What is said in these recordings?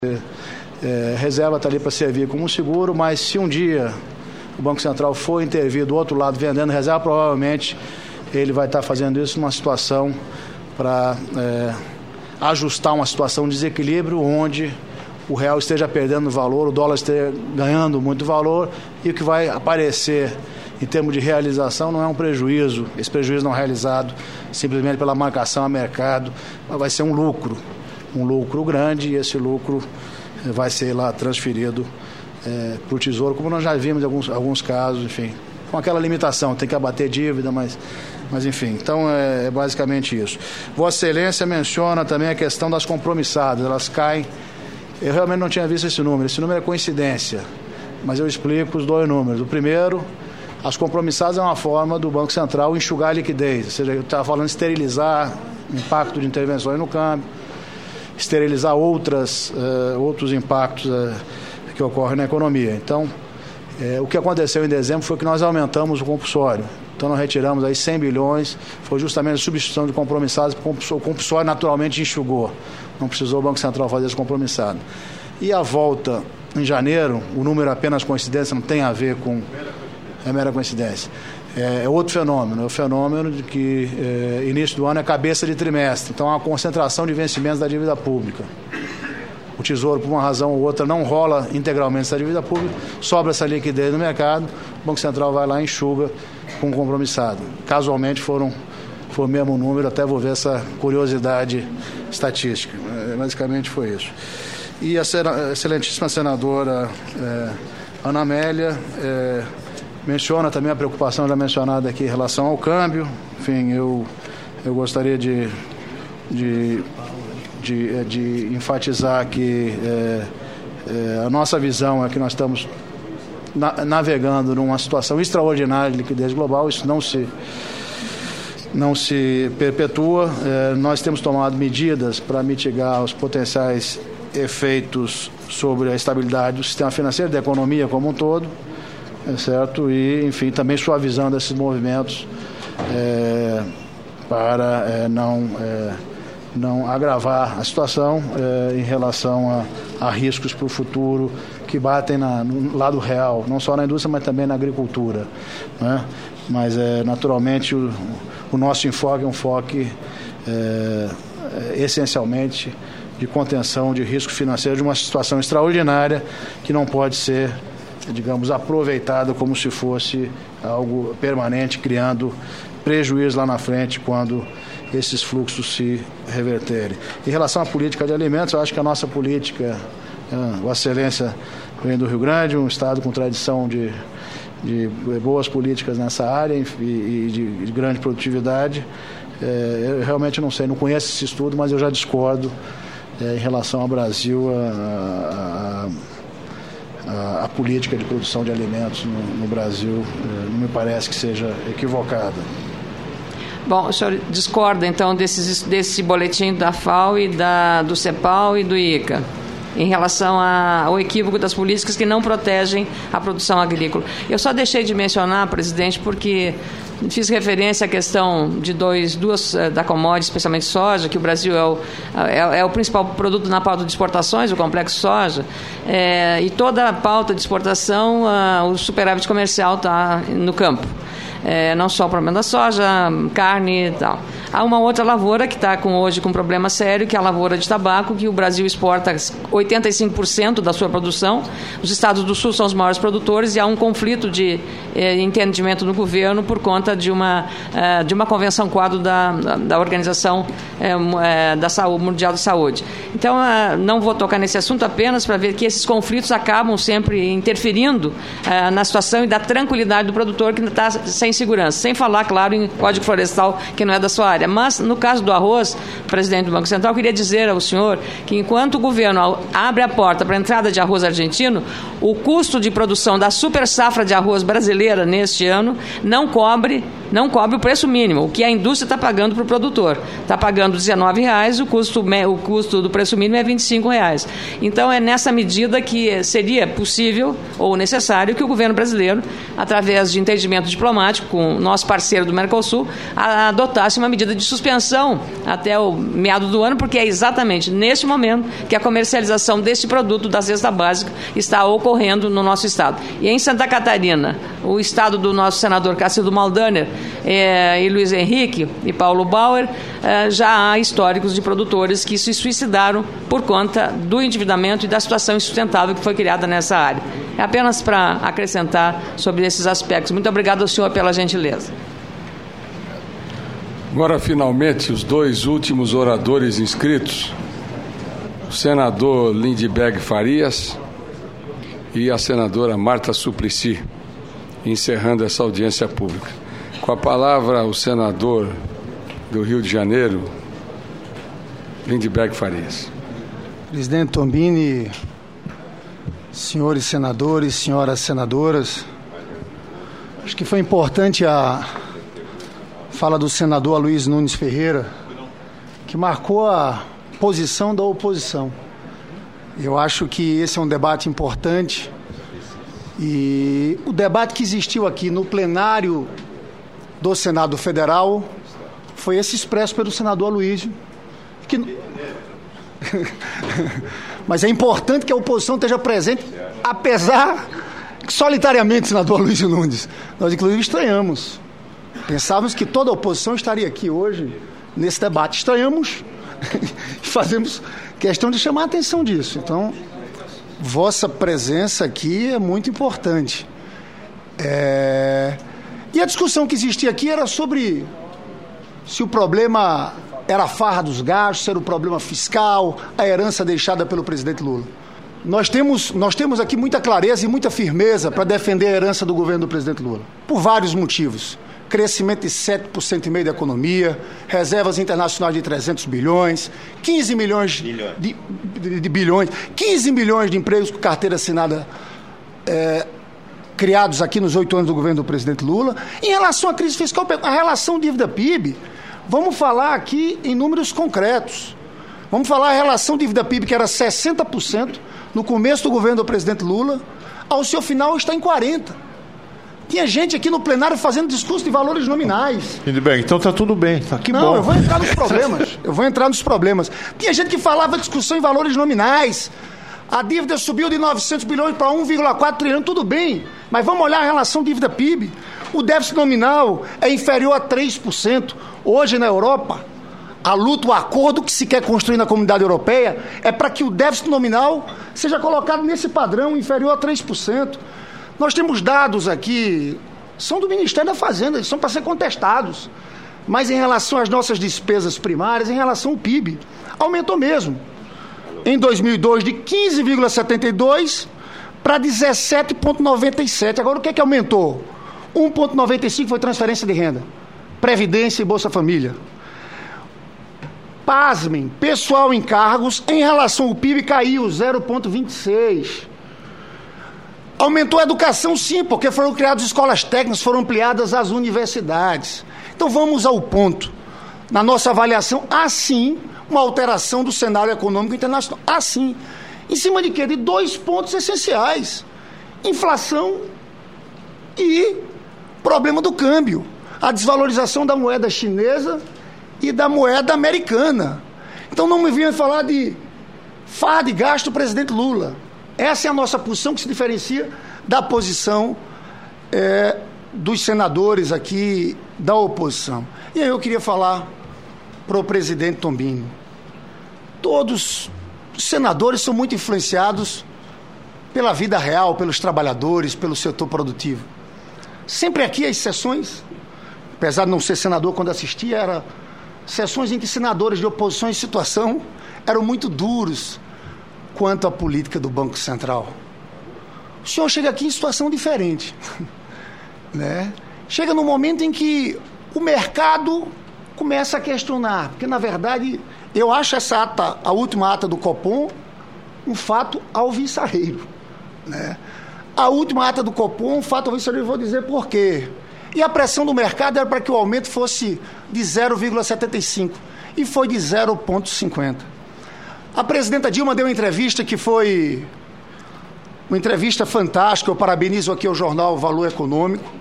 Reserva está ali para servir como um seguro, mas se um dia o Banco Central for intervir do outro lado vendendo reserva, provavelmente ele vai estar fazendo isso numa situação para ajustar uma situação de desequilíbrio onde o real esteja perdendo valor, o dólar esteja ganhando muito valor, e o que vai aparecer em termos de realização não é um prejuízo, esse prejuízo não realizado simplesmente pela marcação a mercado, mas vai ser um lucro grande, e esse lucro vai ser lá transferido para o Tesouro, como nós já vimos em alguns casos, enfim, com aquela limitação, tem que abater dívida, mas enfim, então é basicamente isso. Vossa Excelência menciona também a questão das compromissadas, elas caem, eu realmente não tinha visto esse número é coincidência, mas eu explico os dois números. O primeiro, as compromissadas é uma forma do Banco Central enxugar a liquidez, ou seja, eu estava falando de esterilizar o impacto de intervenções no câmbio, esterilizar outros impactos que ocorrem na economia. Então, o que aconteceu em dezembro foi que nós aumentamos o compulsório. Então, nós retiramos aí 100 bilhões, foi justamente a substituição de compromissados, o compulsório naturalmente enxugou. Não precisou o Banco Central fazer esse compromissado. E a volta em janeiro, o número é apenas coincidência, não tem a ver com... É mera coincidência. É outro fenômeno, é o fenômeno de que início do ano é cabeça de trimestre. Então, há uma concentração de vencimentos da dívida pública. O Tesouro, por uma razão ou outra, não rola integralmente essa dívida pública, sobra essa liquidez no mercado, o Banco Central vai lá e enxuga com um compromissado. Casualmente foi o mesmo número, até vou ver essa curiosidade estatística. Basicamente foi isso. E a excelentíssima senadora Ana Amélia menciona também a preocupação já mencionada aqui em relação ao câmbio. Enfim, eu gostaria de enfatizar que a nossa visão é que nós estamos navegando numa situação extraordinária de liquidez global, isso não se perpetua. Nós temos tomado medidas para mitigar os potenciais efeitos sobre a estabilidade do sistema financeiro, da economia como um todo, certo? E, enfim, também suavizando esses movimentos para não agravar a situação em relação a riscos para o futuro que batem no lado real, não só na indústria, mas também na agricultura, né? Mas, naturalmente, o nosso enfoque é um enfoque essencialmente de contenção de risco financeiro de uma situação extraordinária que não pode ser, digamos, aproveitada como se fosse algo permanente, criando prejuízo lá na frente quando esses fluxos se reverterem. Em relação à política de alimentos, eu acho que a nossa política, Vossa Excelência vem do Rio Grande, um estado com tradição de boas políticas nessa área e de grande produtividade. Eu realmente não sei, não conheço esse estudo, mas eu já discordo em relação ao Brasil, a política de produção de alimentos no Brasil não me parece que seja equivocada. Bom, o senhor discorda, então, desse boletim da FAO e do CEPAL e do ICA, em relação ao equívoco das políticas que não protegem a produção agrícola. Eu só deixei de mencionar, presidente, porque fiz referência à questão de da commodity, especialmente soja, que o Brasil é o principal produto na pauta de exportações, o complexo soja, e toda a pauta de exportação, o superávit comercial está no campo. Não só o problema da soja, carne e tal. Há uma outra lavoura que está hoje com um problema sério, que é a lavoura de tabaco, que o Brasil exporta 85% da sua produção. Os estados do sul são os maiores produtores e há um conflito de entendimento no governo por conta de uma convenção quadro da Organização Mundial da Saúde. Então, não vou tocar nesse assunto apenas para ver que esses conflitos acabam sempre interferindo na situação e da tranquilidade do produtor que está sem segurança. Sem falar, claro, em Código Florestal, que não é da sua área. Mas, no caso do arroz, presidente do Banco Central, eu queria dizer ao senhor que enquanto o governo abre a porta para a entrada de arroz argentino, o custo de produção da super safra de arroz brasileira neste ano não cobre o preço mínimo, o que a indústria está pagando para o produtor. Está pagando R$19, o custo do preço mínimo é R$25. Então, é nessa medida que seria possível ou necessário que o governo brasileiro, através de entendimento diplomático, diplomático, nosso parceiro do Mercosul, adotasse uma medida de suspensão até o meado do ano, porque é exatamente neste momento que a comercialização deste produto da cesta básica está ocorrendo no nosso estado. E em Santa Catarina, o estado do nosso senador Cacildo Maldaner e Luiz Henrique e Paulo Bauer, já há históricos de produtores que se suicidaram por conta do endividamento e da situação insustentável que foi criada nessa área. É apenas para acrescentar sobre esses aspectos. Muito obrigado ao senhor pela gentileza. Agora, finalmente, os dois últimos oradores inscritos, o senador Lindbergh Farias e a senadora Marta Suplicy, encerrando essa audiência pública. Com a palavra, o senador do Rio de Janeiro, Lindbergh Farias. Presidente Tombini, senhores senadores, senhoras senadoras, acho que foi importante a fala do senador Aloysio Nunes Ferreira, que marcou a posição da oposição. Eu acho que esse é um debate importante e o debate que existiu aqui no plenário do Senado Federal foi esse expresso pelo senador Aloysio, que... Mas é importante que a oposição esteja presente, apesar que solitariamente, senador Aloysio Nunes, nós inclusive estranhamos. Pensávamos que toda a oposição estaria aqui hoje, nesse debate. Estranhamos e fazemos questão de chamar a atenção disso. Então, vossa presença aqui é muito importante. E a discussão que existia aqui era sobre se o problema era a farra dos gastos, se era o problema fiscal, a herança deixada pelo presidente Lula. Nós temos aqui muita clareza e muita firmeza para defender a herança do governo do presidente Lula, por vários motivos. Crescimento de 7,5% da economia, reservas internacionais de 300 bilhões, 15 milhões de bilhões, 15 milhões de empregos com carteira assinada criados aqui nos 8 anos do governo do presidente Lula. Em relação à crise fiscal, a relação dívida-PIB, vamos falar aqui em números concretos. Vamos falar a relação dívida-PIB, que era 60% no começo do governo do presidente Lula, ao seu final está em 40%. Tinha gente aqui no plenário fazendo discurso de valores nominais. Bem, então está tudo bem, tá que não, bom. Eu vou entrar nos problemas. Tinha gente que falava discussão em valores nominais. A dívida subiu de 900 bilhões para 1,4 trilhão, tudo bem. Mas vamos olhar a relação dívida-PIB. O déficit nominal é inferior a 3%. Hoje, na Europa, a luta, o acordo que se quer construir na comunidade europeia é para que o déficit nominal seja colocado nesse padrão inferior a 3%. Nós temos dados aqui, são do Ministério da Fazenda, eles são para ser contestados. Mas em relação às nossas despesas primárias, em relação ao PIB, aumentou mesmo. Em 2002, de 15,72% para 17,97%. Agora, o que é que aumentou? 1,95% foi transferência de renda, Previdência e Bolsa Família. Pasmem, pessoal em cargos, em relação ao PIB, caiu 0,26%. Aumentou a educação, sim, porque foram criadas escolas técnicas, foram ampliadas as universidades. Então vamos ao ponto. Na nossa avaliação, há sim uma alteração do cenário econômico internacional. Há sim. Em cima de quê? De 2 pontos essenciais. Inflação e problema do câmbio. A desvalorização da moeda chinesa e da moeda americana. Então não me venham falar de farra de gasto do presidente Lula. Essa é a nossa posição, que se diferencia da posição dos senadores aqui da oposição. E aí eu queria falar para o presidente Tombini. Todos os senadores são muito influenciados pela vida real, pelos trabalhadores, pelo setor produtivo. Sempre aqui as sessões, apesar de não ser senador quando assistia, eram sessões em que senadores de oposição em situação eram muito duros quanto à política do Banco Central. O senhor chega aqui em situação diferente, né? Chega no momento em que o mercado começa a questionar, porque na verdade eu acho essa ata, a última ata do Copom, um fato alvissareiro, né? A última ata do Copom, um fato alvissareiro, eu vou dizer por quê. E a pressão do mercado era para que o aumento fosse de 0,75 e foi de 0,50. A presidenta Dilma deu uma entrevista que foi uma entrevista fantástica. Eu parabenizo aqui ao jornal Valor Econômico,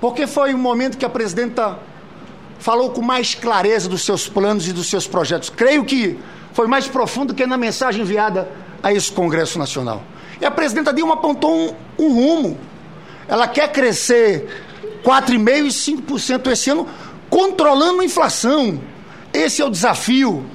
porque foi um momento que a presidenta falou com mais clareza dos seus planos e dos seus projetos. Creio que foi mais profundo que na mensagem enviada a esse Congresso Nacional. E a presidenta Dilma apontou um rumo. Ela quer crescer 4,5% e 5% esse ano, controlando a inflação. Esse é o desafio.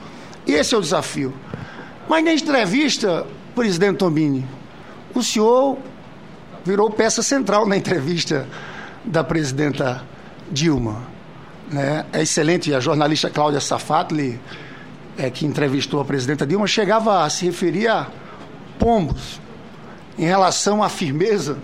Mas na entrevista, presidente Tombini, o senhor virou peça central na entrevista da presidenta Dilma. Né? É excelente, a jornalista Cláudia Safatli, que entrevistou a presidenta Dilma, chegava a se referir a pombos em relação à firmeza,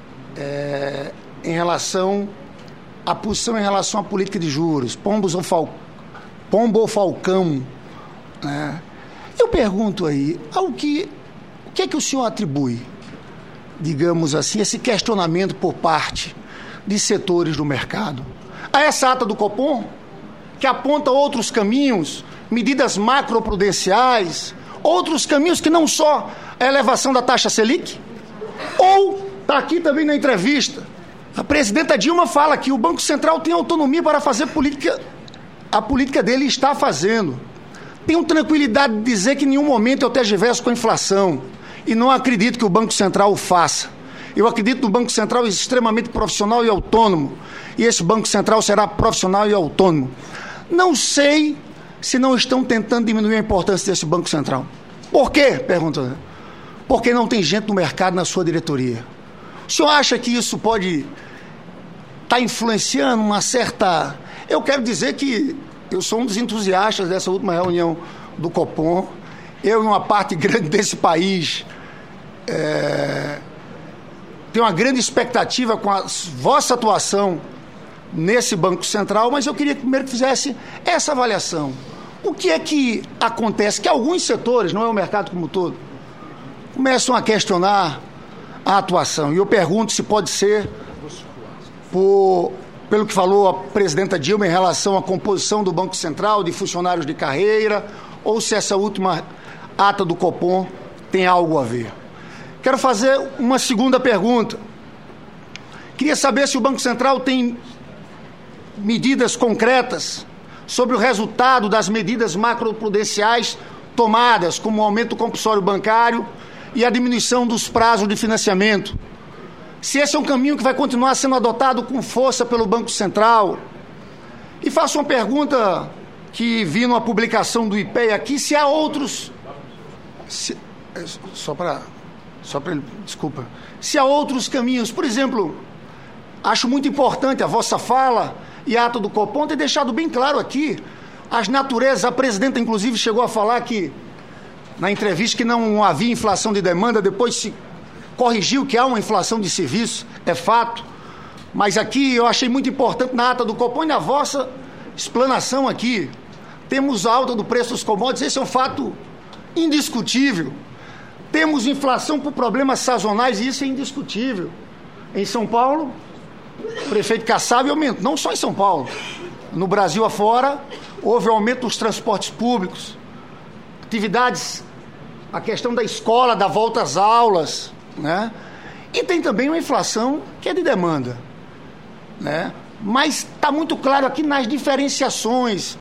em relação à posição em relação à política de juros, pombo ou falcão. Né? Eu pergunto aí, o que é que o senhor atribui, digamos assim, esse questionamento por parte de setores do mercado a essa ata do Copom, que aponta outros caminhos, medidas macroprudenciais, outros caminhos que não só a elevação da taxa Selic, ou, está aqui também na entrevista, a presidenta Dilma fala que o Banco Central tem autonomia para fazer política, a política dele está fazendo. Tenho tranquilidade de dizer que em nenhum momento eu tergiverso com a inflação, e não acredito que o Banco Central o faça. Eu acredito no Banco Central extremamente profissional e autônomo, e esse Banco Central será profissional e autônomo. Não sei se não estão tentando diminuir a importância desse Banco Central. Por quê? Pergunta. Porque não tem gente no mercado na sua diretoria. O senhor acha que isso pode estar influenciando uma certa... Eu quero dizer que eu sou um dos entusiastas dessa última reunião do Copom. Eu, em uma parte grande desse país, tenho uma grande expectativa com a vossa atuação nesse Banco Central, mas eu queria que primeiro fizesse essa avaliação. O que é que acontece? Que alguns setores, não é o mercado como um todo, começam a questionar a atuação. E eu pergunto se pode ser pelo que falou a presidenta Dilma em relação à composição do Banco Central, de funcionários de carreira, ou se essa última ata do Copom tem algo a ver. Quero fazer uma segunda pergunta. Queria saber se o Banco Central tem medidas concretas sobre o resultado das medidas macroprudenciais tomadas, como o aumento do compulsório bancário e a diminuição dos prazos de financiamento. Se esse é um caminho que vai continuar sendo adotado com força pelo Banco Central. E faço uma pergunta que vi numa publicação do IPEA aqui, se há outros... Desculpa. Se há outros caminhos, por exemplo, acho muito importante a vossa fala e a ata do Copom ter deixado bem claro aqui as naturezas. A presidenta, inclusive, chegou a falar que, na entrevista, que não havia inflação de demanda, depois se corrigiu que há uma inflação de serviço, é fato. Mas aqui eu achei muito importante na ata do Copom e na vossa explanação aqui. Temos a alta do preço dos commodities, esse é um fato indiscutível. Temos inflação por problemas sazonais e isso é indiscutível. Em São Paulo, o prefeito Kassab aumentou, não só em São Paulo, no Brasil afora, houve aumento dos transportes públicos, atividades, a questão da escola, da volta às aulas, né? E tem também uma inflação que é de demanda, né? Mas está muito claro aqui nas diferenciações